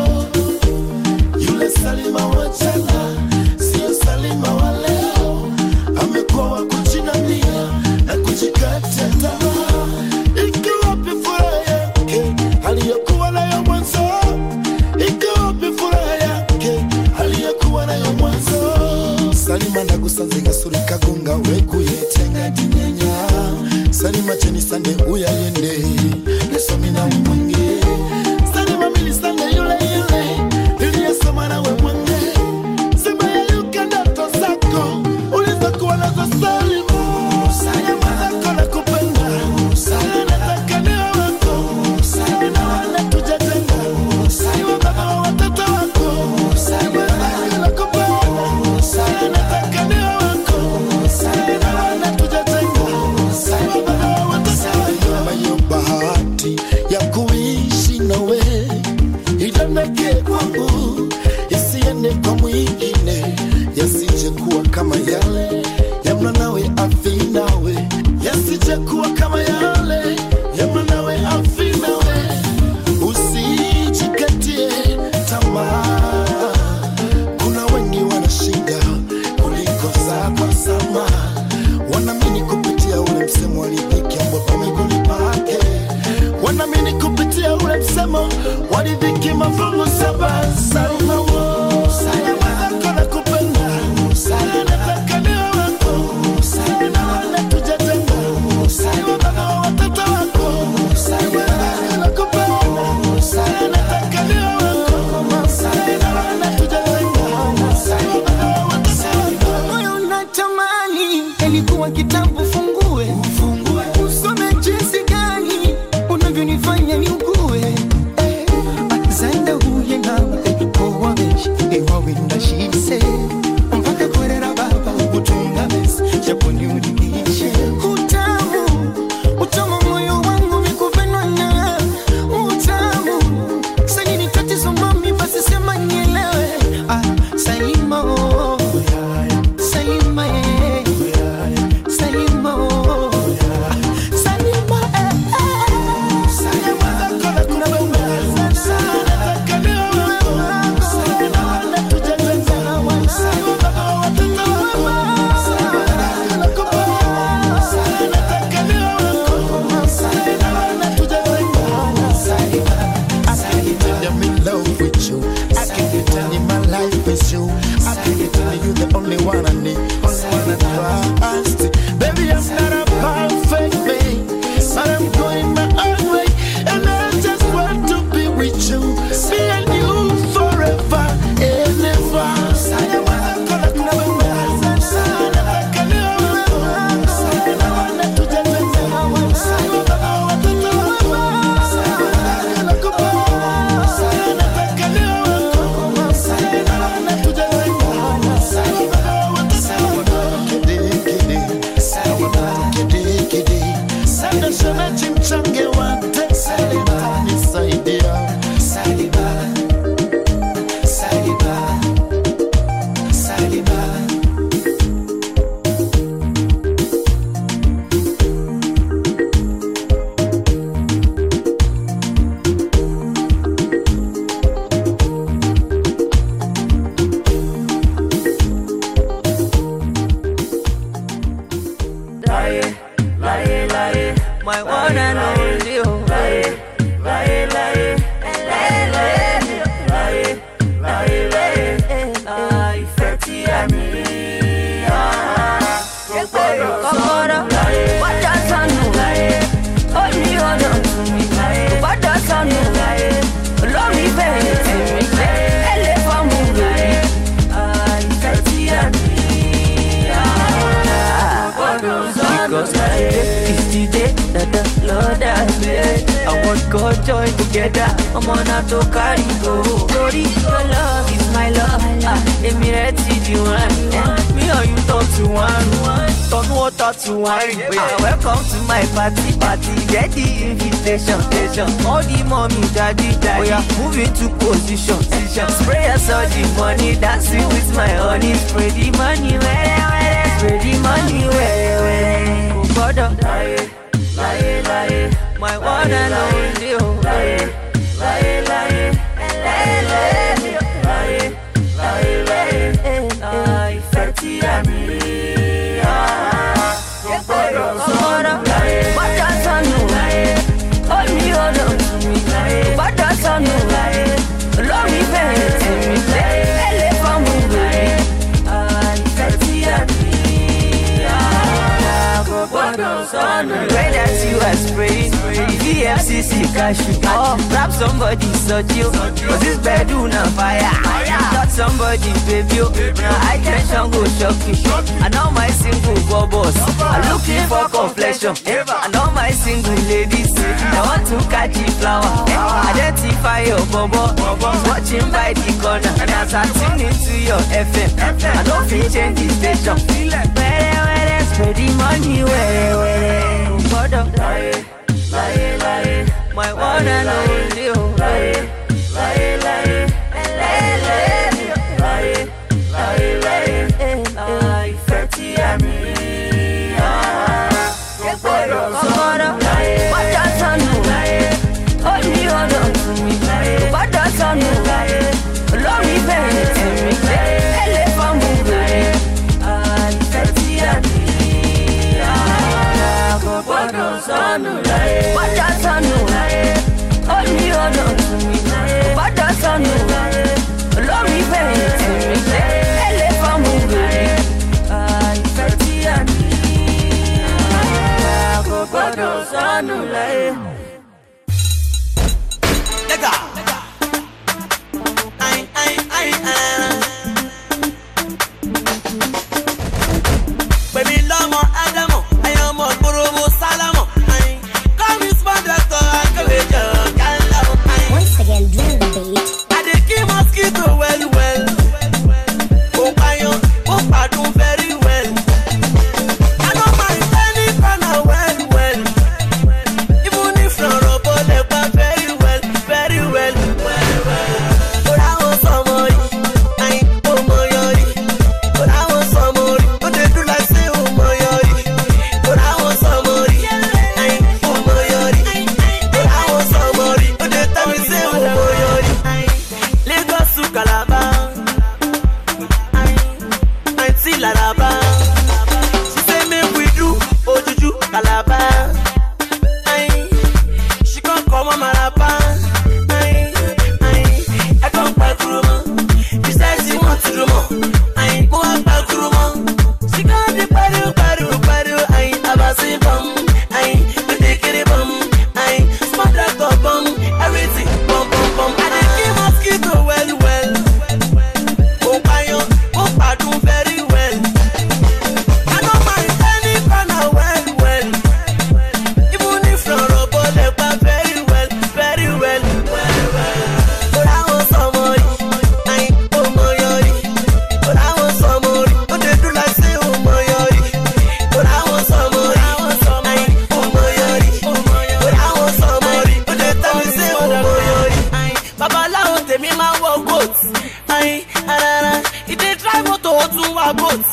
Yule Salima wa jana sio Salima wa leo, amekuwa wa kujinamia na kujikatia tamaa. Ikiwa furaha yake aliyokuwa nayo mwanzo, ikiwa furaha yake aliyokuwa nayo mwanzo. Salima ndagusanze suri kagunga wekuyetenga dinyenya. Salima cheni sande uyayende nesomina mwange. Salima mili sande yule yule niliyesoma na we mwange. Sema ya yuka ndoto zako ulizokuwa nazo Salima. Salima zako nakupenda, Salima nataka niwe wako. Salima wala tujatenga, Salima baba wa watoto wako. Salima zako nakupenda, Salima nataka niwe wako. Salima wala tujatenga, Salima baba wa watoto wako. Mayo bahati ya kuishi nawe idameke kwangu, isiende kwa mwingine, yasije kuwa kama yale ya mwanawe afi nawe, yasije kuwa kama yale ya mwanawe afi nawe. Usijikatie tamaa, kuna wengi wanashinda kuliko zako sama. Wanaamini kupitia ule msemo walidhiki ambapo miguni pake. Wanaamini kupitia ule msemo walidhiki mafungu saba. Salima wo, Salima zako nakupenda, Salima nataka niwe wako. Salima wala tujatenga, Salima baba wa watoto wako. Salima zako nakupenda, Salima nataka niwe wako. Salima wala tujatenga, Salima baba wa watoto wako. Moyo unatamani ilikuwa kitabu fungue, ufungue usome jinsi gani unavyonifanya niugue. Eh, zaenda huye nawe, oh wawe sọnù olórí bẹ̀rẹ̀ tèmi ẹ lè fọ́ọ̀mù lórí ìfẹ́ tí a ní. Because today is the day that the Lord has made. I want God join together. I'm on out to carry go. Glory, your love is my love. Ah, let me read the one. Me or you talk to one. Turn water to wine. Ah, welcome to my party, party. Get the invitation, invitation. All the mommy, daddy, daddy. We are moving to position, position. Spray us all the money, dancing with my honey. Spray the money, where, where, spray the money, where, where. God, lie, lie, lie. My one and only, oh, lie, lie, lie, lie, lie, lie, lie, lie, lie, fifty and me, ah, God, God, lie, but that's a no lie, hold me on to me, lie, but that's a no lie, love me very to me, lie, let for me, lie, ah, fifty and me, ah, God, God, the way that you are spraying, V F C C cash you oh, grab somebody such you, cause this bedroom on fire, touch somebody baby, now I tension go shock you, I know my single bubbles, I'm looking for complexion, I know my single ladies, I want to catch the flower, identify your bubble, watching by the corner, and as I tune into your F M, I don't feel change the station, where, where, spread the money, where, where, what up, lie, lie, lie, my one and only, oh, lie, lie, lie, lie, lie, lie, lie, lie, thirty and me, ah, what up, lie, what that's on you, lie, hold me on to me, lie, what that's on you, lie, love me very to me, lie, let for me, lie, ah, thirty and me, ah, what goes on, lie, what that's on you, lie, hold me on to me, lie, what that's on you, lie, love me very to me, lie, let for me, lie, ah, thirty and me, ah, what goes on, lie. Baby, love more Adamo, I am more Guru Salamo. Come is my doctor, I can be your once again, dream the beat. I did keep mosquito well, well. Oh, I am, oh, I do very well. I don't mind any corner well, well. Even if you're a bullet, but very well, very well, well, well. But I want somebody, I oh my yori. But I want somebody, but they do like say oh my yori. But I want somebody, I oh my yori. But I want somebody, but they tell me say oh my yori. Lagos to Calabar, I see Laraba. She say make we do Ojuju Calabar. She can't come on Maraba. I come back room. She said she wants to do more. I go back room. She got the party, party, party. I have a sip bum. I take it bum. I smart that bum. Everything bum bum bum. I dey keep mosquito well well. Oh I oh I do very well. I don't mind any corner well well. Even if you're a bullet, but very well, very well, well well. But I want somebody, I oh my yori. But I want somebody, but they do like say oh my yori. But I want somebody, I oh my yori. But I want somebody, but they tell me say oh my yori. Babalawo tèmi máa wọ goat. Ìdè try moto ó tún wá boat.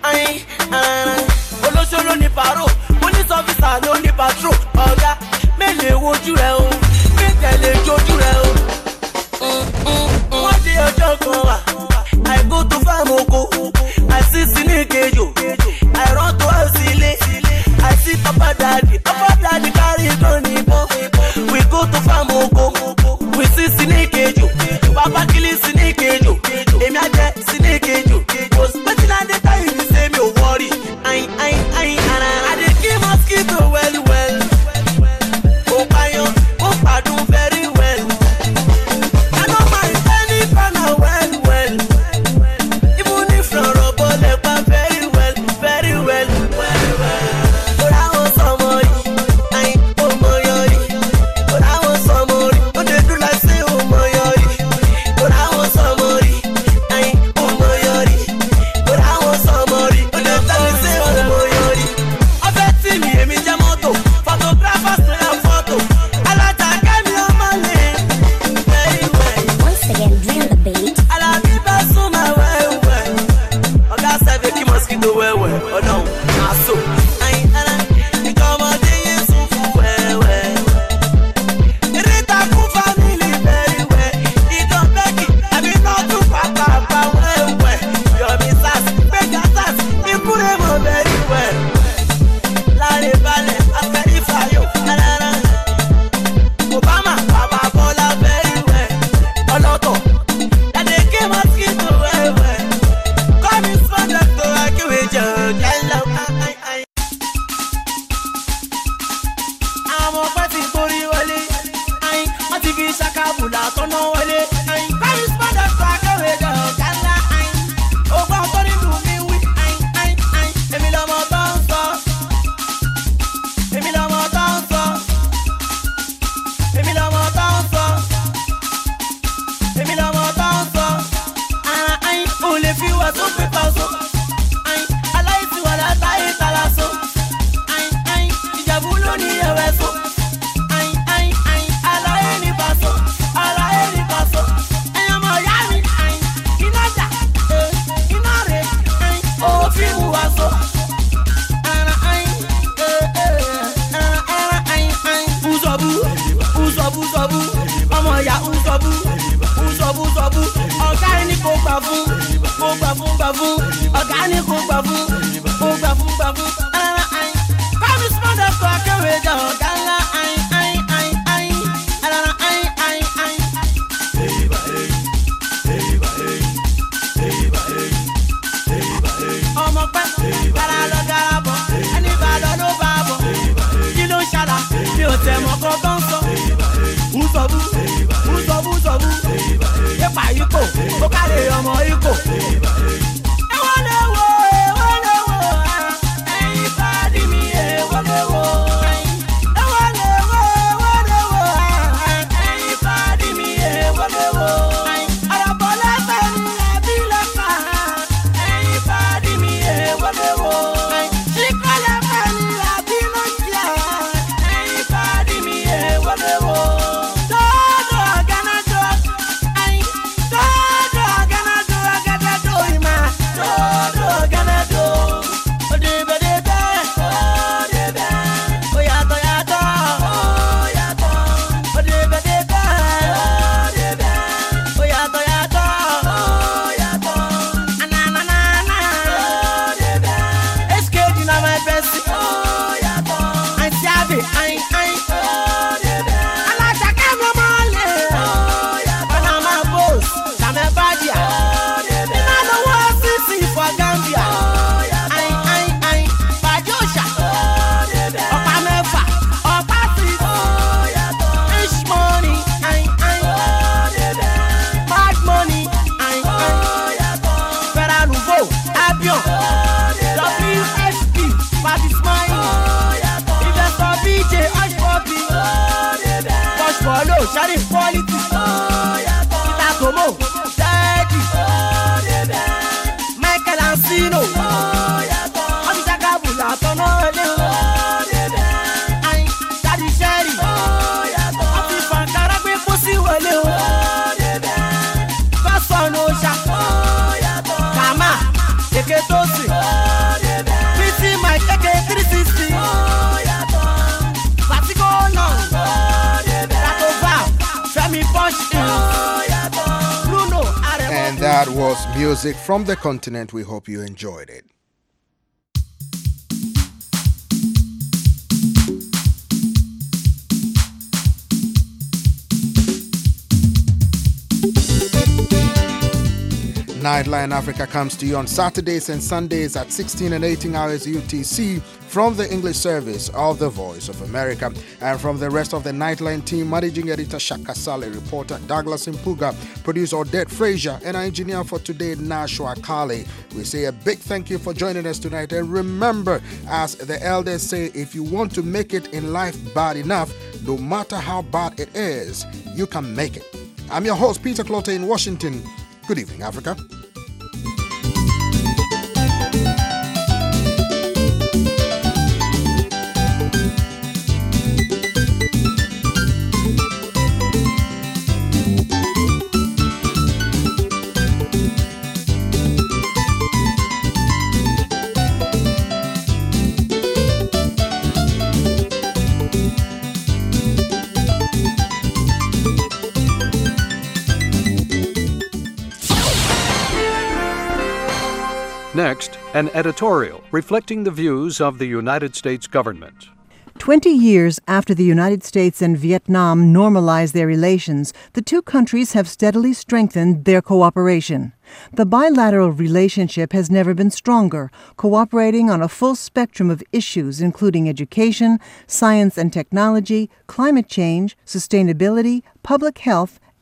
Olóṣòro ní paro, police officer ló ní patrol. Ọ̀gá mélèé wojú rẹ̀ o, mí tẹ̀lé jojú rẹ̀ o. Wọ́n di ọjọ́ kan wà, I go to farm oko, I see Sinikejo, I run to house ilé, I see Papa Daddy, Papa Daddy carry gun níbọn. We go to farm oko, we see Sinikejo, Papa kill Sinikejo, èmi á jẹ Sinikejo, 'cause wetin I dey tell you bùlà tó ná wọlé. Káyọ̀ sọ́dọ̀ tó akéwé jọ ọ̀gá ńlá. Ogbó tó nínú mi wí. Èmi lọ́mọ tó ń sọ. Èmi lọ́mọ tó ń sọ. Èmi lọ́mọ tó ń sọ. Èmi lọ́mọ tó ń sọ. Ò lè fi wà tó pépà so. Aláìsí wà látàyè tàlà so. Ìjẹ̀bú ló ní ẹ̀wẹ̀ so. Aláyé ní pàṣọ. Aláyé ní pàṣọ. Ẹ̀yàn mọ̀ yá mi. Iná jà. Iná rè. Òfin wùwà so. Uzọ̀bù. Uzọ̀bù zọ̀bù. Ọmọ ìyá uzọ̀bù. Uzọ̀bù zọ̀bù. Ọ̀gá ẹni kò gbà fún. Kò gbà fún gbà fún. Ọ̀gá ẹni kò gbà fún. Kò gbà fún gbà fún. Kọ́mi sọ́dọ̀ tó akéwé jọ ọ̀gá ńlá. Ọmọ pẹ́, gara lọ gara bọ̀, ẹni bá lọ ló bá bọ̀. Kí ló ń ṣàlà? Mi ò tẹ̀ mọ́ kọ́ tó ń sọ. Uzọ̀bù, uzọ̀bù zọ̀bù. Yépa ikò, ó káre ọmọ ikò. Ẹ̀wọ́n lè wo, ẹ̀wọ́n lè wo, ẹ̀yin pàdé mi, ẹ̀wọ́n lè wo. Ẹ̀wọ́n lè wo, ẹ̀wọ́n lè wo, ẹ̀yin pàdé mi, ẹ̀wọ́n lè wo. Àràbọ̀ lẹ́sẹ̀ ni ẹbí lẹ́ka, ẹ̀yin pàdé mi, ẹ̀wọ́n lè wo. Ṣíkọ́ lẹ́fẹ̀ ni ẹbí ló jà, ẹ̀yin pàdé mi, ẹ̀wọ́n lè wo. Dodo ọ̀gánájọ́, ẹ̀yin dodo ọ̀gánájọ́, ọ̀gánájọ́ ìmọ̀. Dodo ọ̀gánájọ́, òdìbẹ̀dẹ̀bẹ̀, òdìbẹ̀, oyàtọ̀ yàtọ̀, oyàtọ̀, òdìbẹ̀dẹ̀bẹ̀, òdìbẹ̀, oyàtọ̀ yàtọ̀, oyàtọ̀, ananana, òdìbẹ̀, S K D na my best, oyàtọ̀, àǹtí àbí, àìn àìn, òdìbẹ̀, alájàkẹ́ mi máa lè, oyàtọ̀, Panama Boss, Sàmẹ́ Bàdìà, òdìbẹ̀, iná lọ́wọ́ sísì for Gambia, àìn àìn àìn, Bàjọ́ṣà, òdìbẹ̀, ọ̀pá mẹ́fà, ọ̀pá sí, oyàtọ̀, Ish money, àìn àìn, òdìbẹ̀, Mad money, àìn àìn, oyàtọ̀, Ferra Nouveau, Abion, W S P, Papi Smile, Investor B J, Hush Puppy, Push Follow, Shari Quality, Ita Tomo, Daddy, Michael Ancino, Ọ̀bíjà Kábùlà tọ́nà ẹlẹ́ o, Ayin, Daddy Sherry, Ọ̀fi Fàǹkàrà gbé pósí wọlé o, Fásán Oṣà, Kàmá, Èké Tósì, Pretty Mike, Èké three sixty, Fatigo Long, Tato Val, Femi Punch In, Bruno Aremo. And that was music from the continent. We hope you enjoyed it. Nightline Africa comes to you on Saturdays and Sundays at sixteen and eighteen hours U T C from the English service of the Voice of America. And from the rest of the Nightline team, managing editor Shaka Sale, reporter Douglas Impuga, producer Odette Frazier, and our engineer for today, Nashua Kali. We say a big thank you for joining us tonight. And remember, as the elders say, if you want to make it in life bad enough, no matter how bad it is, you can make it. I'm your host, Peter Clotte in Washington. Good evening, Africa. Next, an editorial reflecting the views of the United States government. Twenty years after the United States and Vietnam normalized their relations, the two countries have steadily strengthened their cooperation. The bilateral relationship has never been stronger, cooperating on a full spectrum of issues including education, science and technology, climate change, sustainability, public health,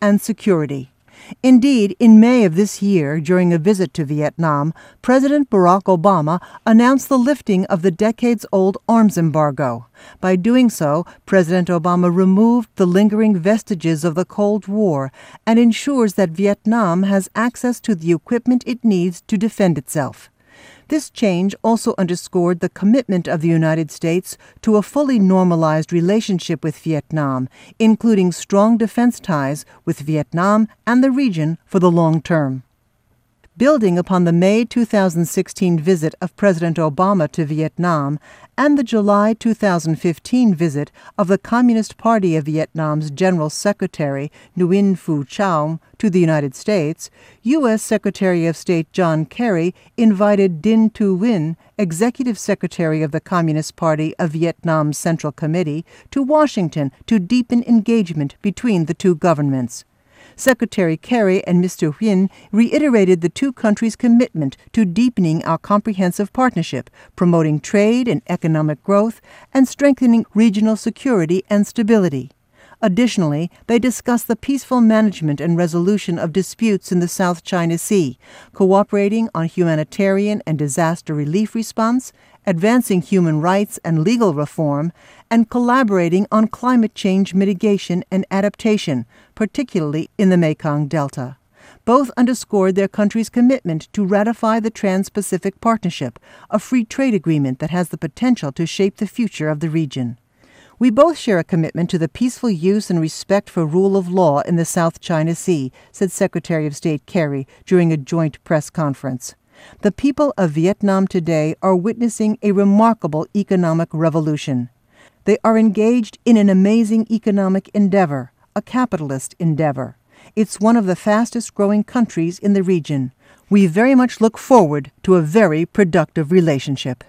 and security. Indeed, in May of this year, during a visit to Vietnam, President Barack Obama announced the lifting of the decades-old arms embargo. By doing so, President Obama removed the lingering vestiges of the Cold War and ensures that Vietnam has access to the equipment it needs to defend itself. This change also underscored the commitment of the United States to a fully normalized relationship with Vietnam, including strong defense ties with Vietnam and the region for the long term. Building upon the May two thousand sixteen visit of President Obama to Vietnam and the July two thousand fifteen visit of the Communist Party of Vietnam's General Secretary Nguyen Phu Trong to the United States, U S Secretary of State John Kerry invited Dinh Tu Nguyen, Executive Secretary of the Communist Party of Vietnam's Central Committee, to Washington to deepen engagement between the two governments. Secretary Kerry and Mister Nguyen reiterated the two countries' commitment to deepening our comprehensive partnership, promoting trade and economic growth, and strengthening regional security and stability. Additionally, they discussed the peaceful management and resolution of disputes in the South China Sea, cooperating on humanitarian and disaster relief response, advancing human rights and legal reform, and collaborating on climate change mitigation and adaptation, particularly in the Mekong Delta. Both underscored their countries' commitment to ratify the Trans-Pacific Partnership, a free trade agreement that has the potential to shape the future of the region. We both share a commitment to the peaceful use and respect for rule of law in the South China Sea, said Secretary of State Kerry during a joint press conference. The people of Vietnam today are witnessing a remarkable economic revolution. They are engaged in an amazing economic endeavor, a capitalist endeavor. It's one of the fastest-growing countries in the region. We very much look forward to a very productive relationship.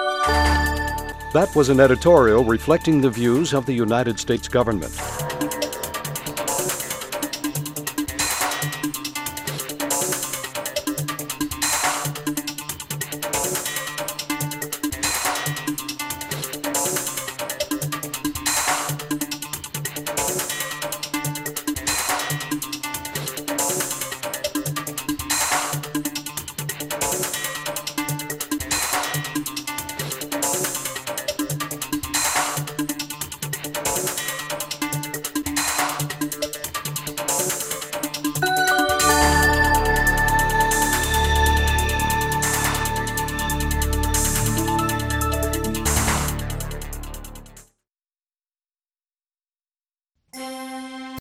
That was an editorial reflecting the views of the United States government.